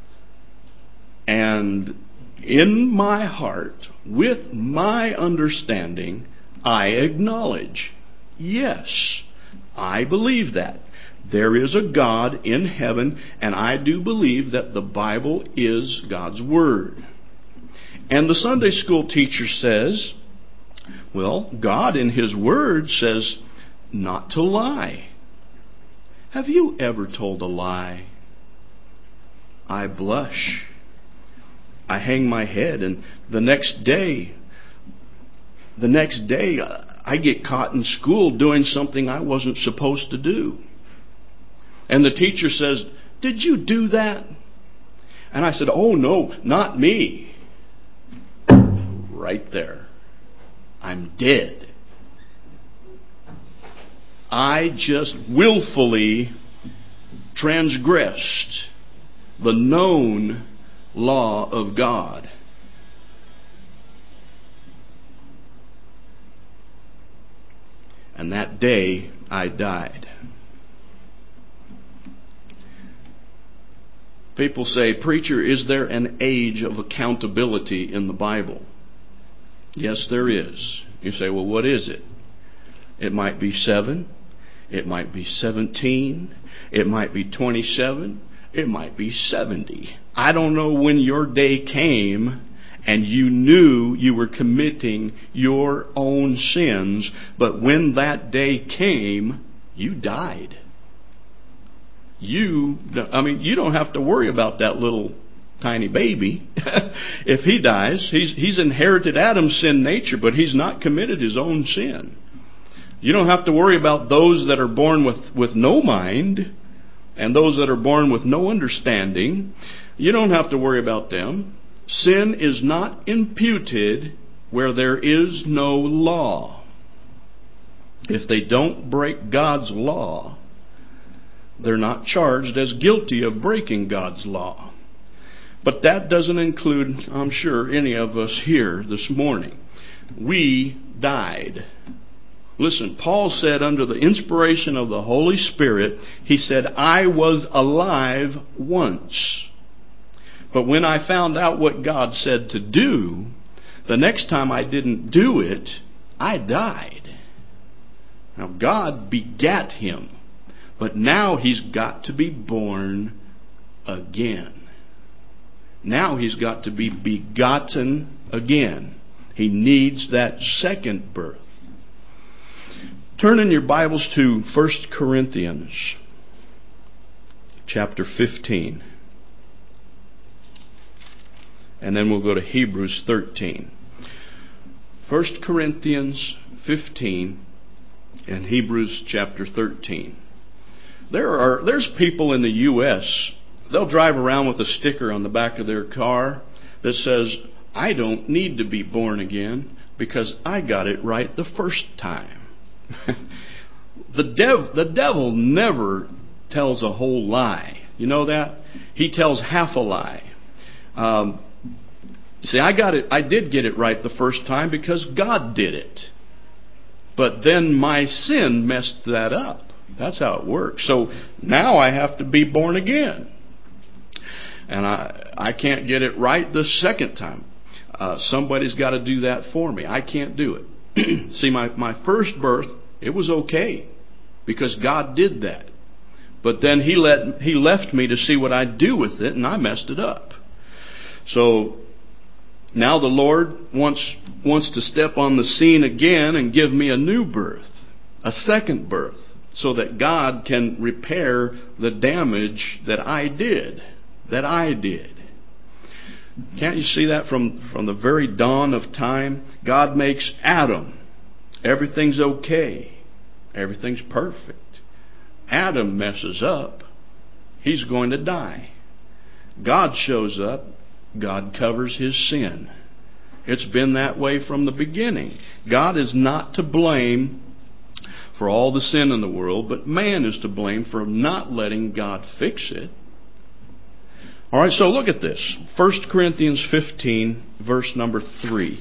And in my heart, with my understanding, I acknowledge, yes, I believe that. There is a God in heaven, and I do believe that the Bible is God's Word. And the Sunday school teacher says, well, God in His Word says not to lie. Have you ever told a lie? I blush. I hang my head, and the next day I get caught in school doing something I wasn't supposed to do. And the teacher says, did you do that? And I said, oh no, not me. Right there. I'm dead. I just willfully transgressed the known law of God. And that day I died. People say, preacher, is there an age of accountability in the Bible? Yes, there is. You say, well, what is it? It might be 7. It might be 17. It might be 27. It might be 70. I don't know when your day came and you knew you were committing your own sins, but when that day came, you died. You don't have to worry about that little tiny baby, if he dies, he's inherited Adam's sin nature, but he's not committed his own sin. You don't have to worry about those that are born with no mind and those that are born with no understanding. You don't have to worry about them. Sin is not imputed where there is no law. If they don't break God's law, they're not charged as guilty of breaking God's law. But that doesn't include, I'm sure, any of us here this morning. We died. Listen, Paul said under the inspiration of the Holy Spirit, he said, I was alive once. But when I found out what God said to do, the next time I didn't do it, I died. Now God begat him, but now he's got to be born again. Now he's got to be begotten again. He needs that second birth. Turn in your Bibles to 1 Corinthians chapter 15. And then we'll go to Hebrews 13. 1 Corinthians 15 and Hebrews chapter 13. There's people in the U.S., they'll drive around with a sticker on the back of their car that says, I don't need to be born again because I got it right the first time. The devil never tells a whole lie. You know that? He tells half a lie. See, I did get it right the first time because God did it. But then my sin messed that up. That's how it works. So now I have to be born again. And I can't get it right the second time. Somebody's got to do that for me. I can't do it. See, my first birth, it was okay because God did that. But then He left me to see what I'd do with it, and I messed it up. So now the Lord wants to step on the scene again and give me a new birth, a second birth, so that God can repair the damage that I did. Can't you see that from the very dawn of time? God makes Adam. Everything's okay. Everything's perfect. Adam messes up. He's going to die. God shows up. God covers his sin. It's been that way from the beginning. God is not to blame for all the sin in the world, but man is to blame for not letting God fix it. All right, so look at this. 1 Corinthians 15, verse number 3.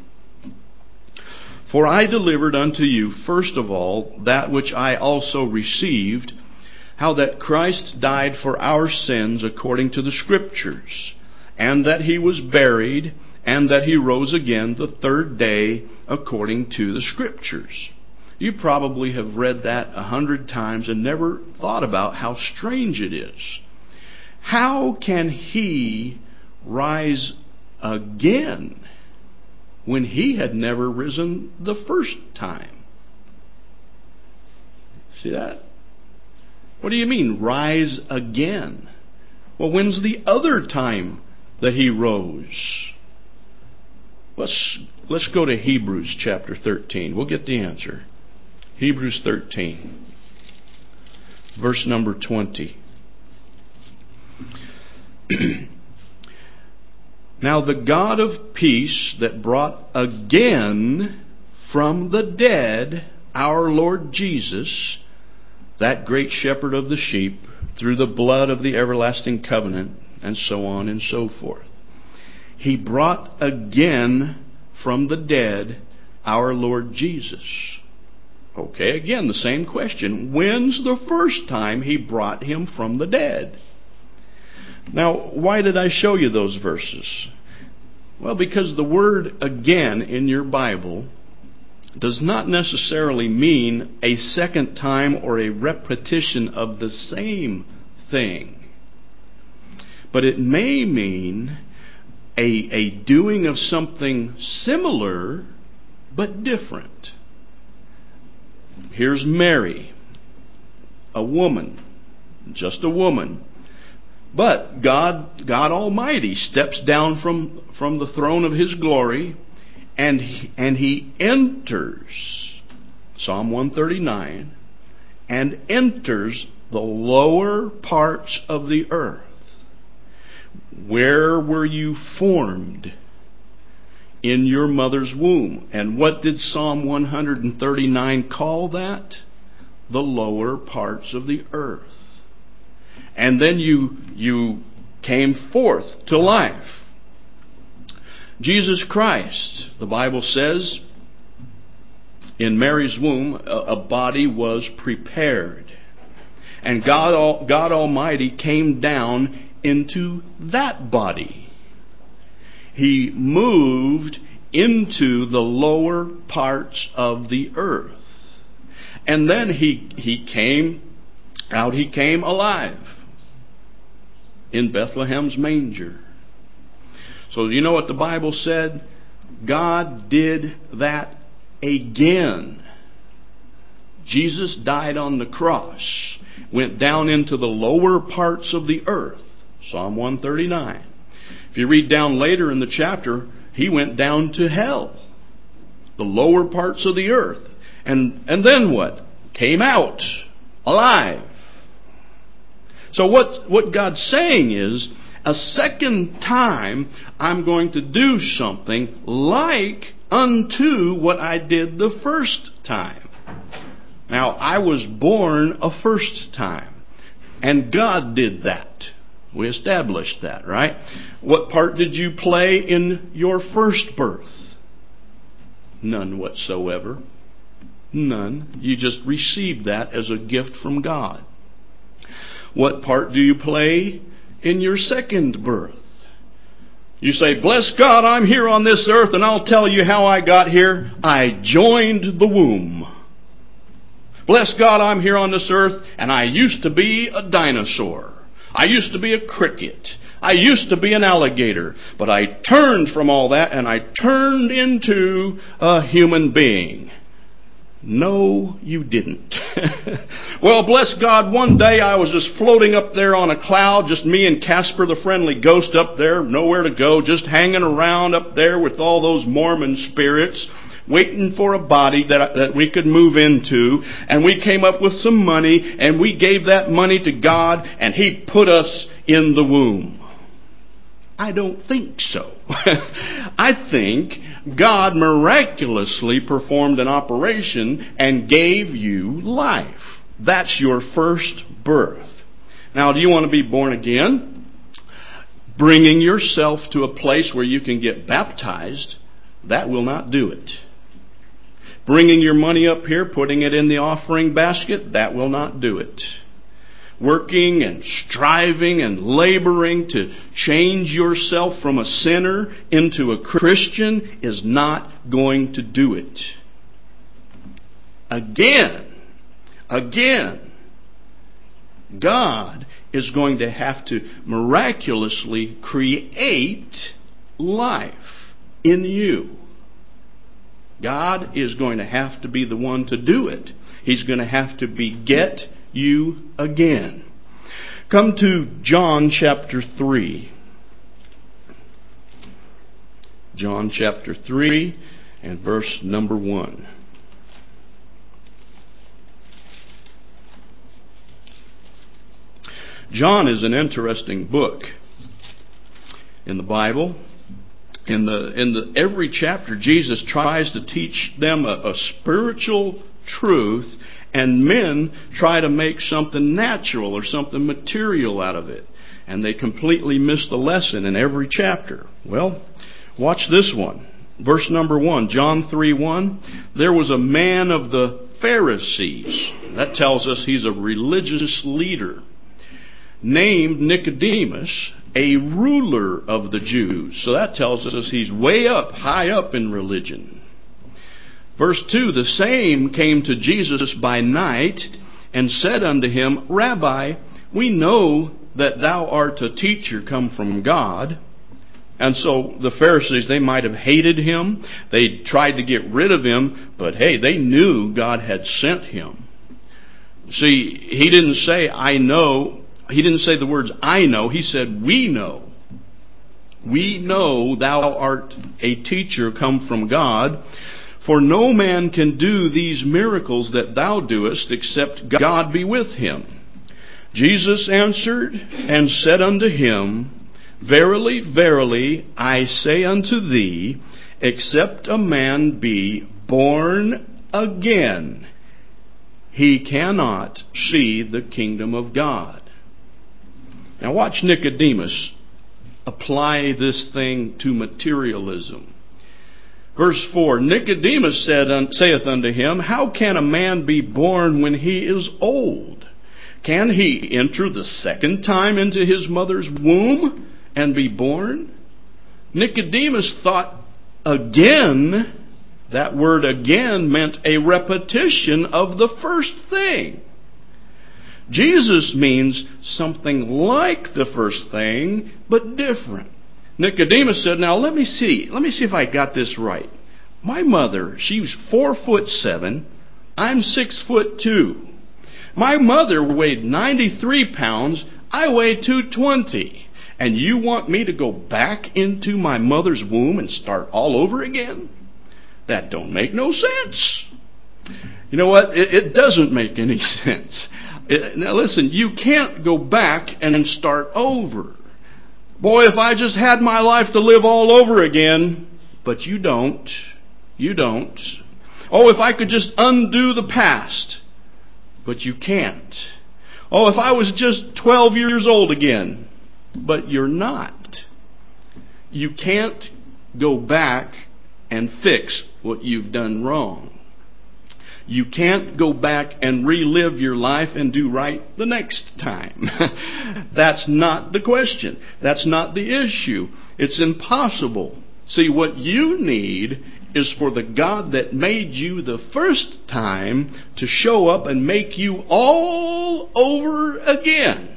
For I delivered unto you first of all that which I also received, how that Christ died for our sins according to the Scriptures, and that He was buried, and that He rose again the third day according to the Scriptures. You probably have read that 100 times and never thought about how strange it is. How can He rise again when He had never risen the first time? See that? What do you mean, rise again? Well, when's the other time that He rose? Let's go to Hebrews chapter 13. We'll get the answer. Hebrews 13, verse number 20. Now the God of peace that brought again from the dead our Lord Jesus, that great shepherd of the sheep, through the blood of the everlasting covenant, and so on and so forth. He brought again from the dead our Lord Jesus. Okay, again, the same question. When's the first time He brought Him from the dead? Now, why did I show you those verses? Well, because the word again in your Bible does not necessarily mean a second time or a repetition of the same thing. But it may mean a doing of something similar but different. Here's Mary, a woman, just a woman, But God Almighty steps down from the throne of His glory, and He enters, Psalm 139, and enters the lower parts of the earth. Where were you formed? In your mother's womb. And what did Psalm 139 call that? The lower parts of the earth. And then you came forth to life. Jesus Christ, the Bible says, in Mary's womb, a body was prepared. And God Almighty came down into that body. He moved into the lower parts of the earth. And then he came alive in Bethlehem's manger. So you know what the Bible said? God did that again. Jesus died on the cross, went down into the lower parts of the earth. Psalm 139. If you read down later in the chapter, He went down to hell, the lower parts of the earth. And then what? Came out alive. So what God's saying is, a second time I'm going to do something like unto what I did the first time. Now, I was born a first time, and God did that. We established that, right? What part did you play in your first birth? None whatsoever. None. You just received that as a gift from God. What part do you play in your second birth? You say, bless God, I'm here on this earth, and I'll tell you how I got here. I joined the womb. Bless God, I'm here on this earth, and I used to be a dinosaur. I used to be a cricket. I used to be an alligator. But I turned from all that, and I turned into a human being. No, you didn't. Well, bless God, one day I was just floating up there on a cloud, just me and Casper the Friendly Ghost up there, nowhere to go, just hanging around up there with all those Mormon spirits, waiting for a body that we could move into. And we came up with some money, and we gave that money to God, and He put us in the womb. I don't think so. I think God miraculously performed an operation and gave you life. That's your first birth. Now, do you want to be born again? Bringing yourself to a place where you can get baptized, that will not do it. Bringing your money up here, putting it in the offering basket, that will not do it. Working and striving and laboring to change yourself from a sinner into a Christian is not going to do it. Again, God is going to have to miraculously create life in you. God is going to have to be the one to do it. He's going to have to beget you again. Come to John chapter 3. John chapter 3 and verse number 1. John is an interesting book in the Bible. In every chapter, Jesus tries to teach them a spiritual truth, and men try to make something natural or something material out of it. And they completely miss the lesson in every chapter. Well, watch this one. Verse number 1, John 3:1. There was a man of the Pharisees. That tells us he's a religious leader, named Nicodemus, a ruler of the Jews. So that tells us he's way up, high up in religion. Verse 2, the same came to Jesus by night and said unto him, Rabbi, we know that thou art a teacher come from God. And so the Pharisees, they might have hated him. They tried to get rid of him. But hey, they knew God had sent him. See, he didn't say, I know He didn't say the words, I know. He said, we know. We know thou art a teacher come from God. For no man can do these miracles that thou doest, except God be with him. Jesus answered and said unto him, Verily, verily, I say unto thee, except a man be born again, he cannot see the kingdom of God. Now watch Nicodemus apply this thing to materialism. Verse 4, Nicodemus saith unto him, How can a man be born when he is old? Can he enter the second time into his mother's womb and be born? Nicodemus thought again, that word again meant a repetition of the first thing. Jesus means something like the first thing, but different. Nicodemus said, now let me see if I got this right. My mother, she was 4'7", I'm 6'2". My mother weighed 93 pounds, I weigh 220. And you want me to go back into my mother's womb and start all over again? That don't make no sense. You know what? It doesn't make any sense. Now listen, you can't go back and start over. Boy, if I just had my life to live all over again. But you don't. You don't. Oh, if I could just undo the past. But you can't. Oh, if I was just 12 years old again. But you're not. You can't go back and fix what you've done wrong. You can't go back and relive your life and do right the next time. That's not the question. That's not the issue. It's impossible. See, what you need is for the God that made you the first time to show up and make you all over again.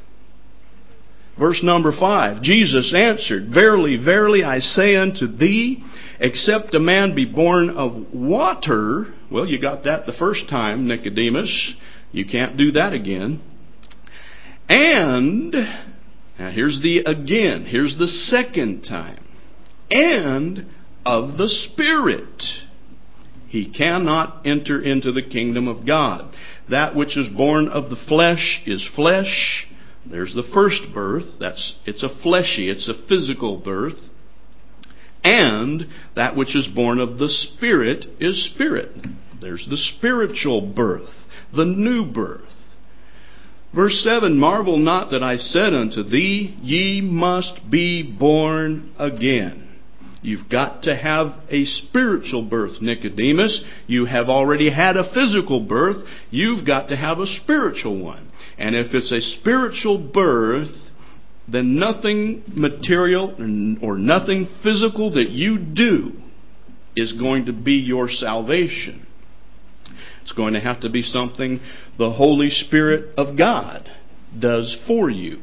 Verse number 5, Jesus answered, Verily, verily, I say unto thee, except a man be born of water. Well, you got that the first time, Nicodemus. You can't do that again. And, now here's the again. Here's the second time. And of the Spirit, he cannot enter into the kingdom of God. That which is born of the flesh is flesh. There's the first birth. It's a fleshy, it's a physical birth. And that which is born of the Spirit is spirit. There's the spiritual birth, the new birth. Verse 7, Marvel not that I said unto thee, ye must be born again. You've got to have a spiritual birth, Nicodemus. You have already had a physical birth. You've got to have a spiritual one. And if it's a spiritual birth, then nothing material or nothing physical that you do is going to be your salvation. It's going to have to be something the Holy Spirit of God does for you.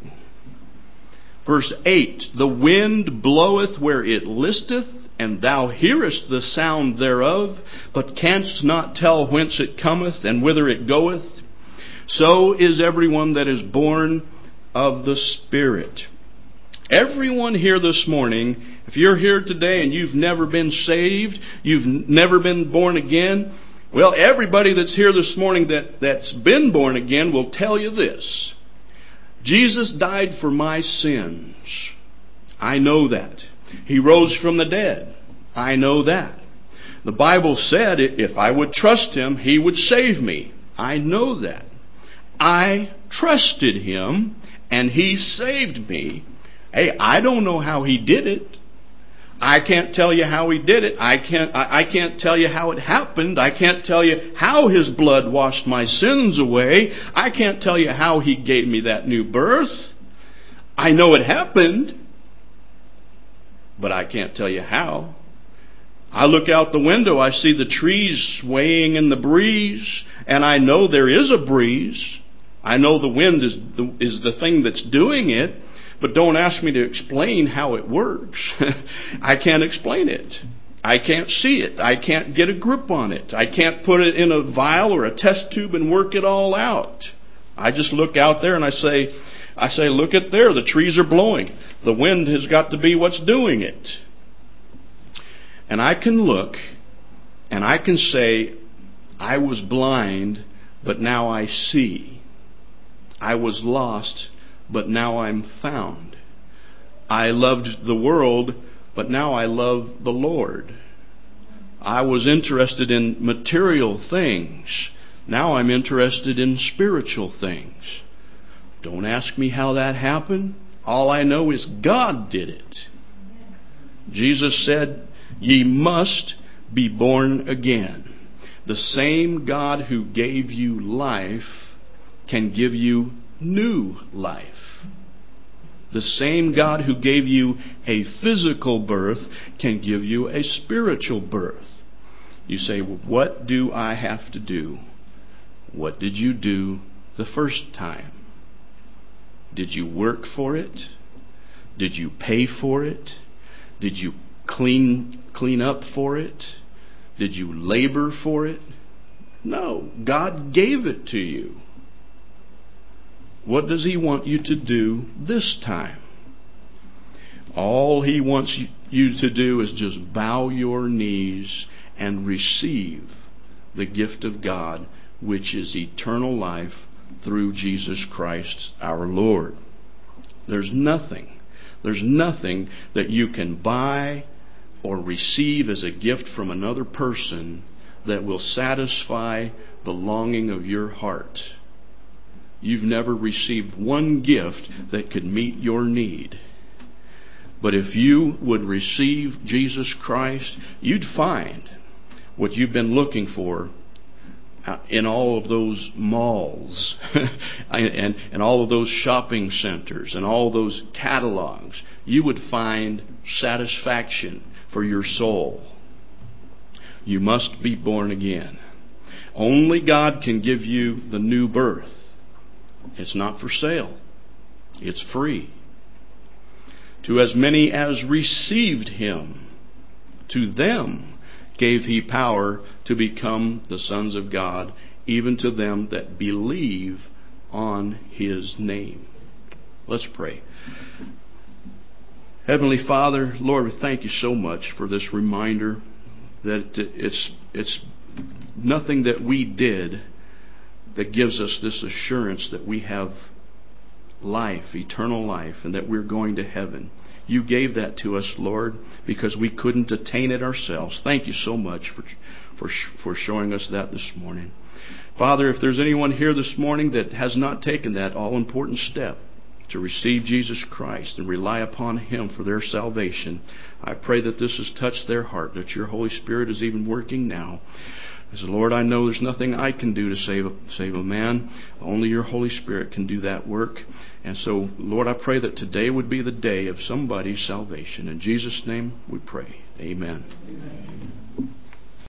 Verse 8, The wind bloweth where it listeth, and thou hearest the sound thereof, but canst not tell whence it cometh and whither it goeth. So is everyone that is born of the Spirit. Everyone here this morning, if you're here today and you've never been saved, you've never been born again, well, everybody that's here this morning that's been born again will tell you this. Jesus died for my sins. I know that. He rose from the dead. I know that. The Bible said if I would trust Him, He would save me. I know that. I trusted Him and He saved me. Hey, I don't know how He did it. I can't tell you how He did it. I can't tell you how it happened. I can't tell you how His blood washed my sins away. I can't tell you how He gave me that new birth. I know it happened, but I can't tell you how. I look out the window, I see the trees swaying in the breeze, and I know there is a breeze. I know the wind is the thing that's doing it. But don't ask me to explain how it works. I can't explain it. I can't see it. I can't get a grip on it. I can't put it in a vial or a test tube and work it all out. I just look out there and I say, I say, look at there, the trees are blowing. The wind has got to be what's doing it. And I can look and I can say, I was blind, but now I see. I was lost, but now I'm found. I loved the world, but now I love the Lord. I was interested in material things. Now I'm interested in spiritual things. Don't ask me how that happened. All I know is God did it. Jesus said, ye must be born again. The same God who gave you life can give you new life. The same God who gave you a physical birth can give you a spiritual birth. You say, well, what do I have to do? What did you do the first time? Did you work for it? Did you pay for it? Did you clean up for it? Did you labor for it? No, God gave it to you. What does He want you to do this time? All He wants you to do is just bow your knees and receive the gift of God, which is eternal life through Jesus Christ our Lord. There's nothing that you can buy or receive as a gift from another person that will satisfy the longing of your heart. You've never received one gift that could meet your need. But if you would receive Jesus Christ, you'd find what you've been looking for in all of those malls and all of those shopping centers and all those catalogs. You would find satisfaction for your soul. You must be born again. Only God can give you the new birth. It's not for sale. It's free. To as many as received Him, to them gave He power to become the sons of God, even to them that believe on His name. Let's pray. Heavenly Father, Lord, we thank You so much for this reminder that it's nothing that we did that gives us this assurance that we have life, eternal life, and that we're going to heaven. You gave that to us, Lord, because we couldn't attain it ourselves. Thank You so much for showing us that this morning. Father, if there's anyone here this morning that has not taken that all-important step to receive Jesus Christ and rely upon Him for their salvation, I pray that this has touched their heart, that Your Holy Spirit is even working now. As Lord, I know there's nothing I can do to save a man. Only Your Holy Spirit can do that work. And so, Lord, I pray that today would be the day of somebody's salvation. In Jesus' name we pray. Amen. Amen.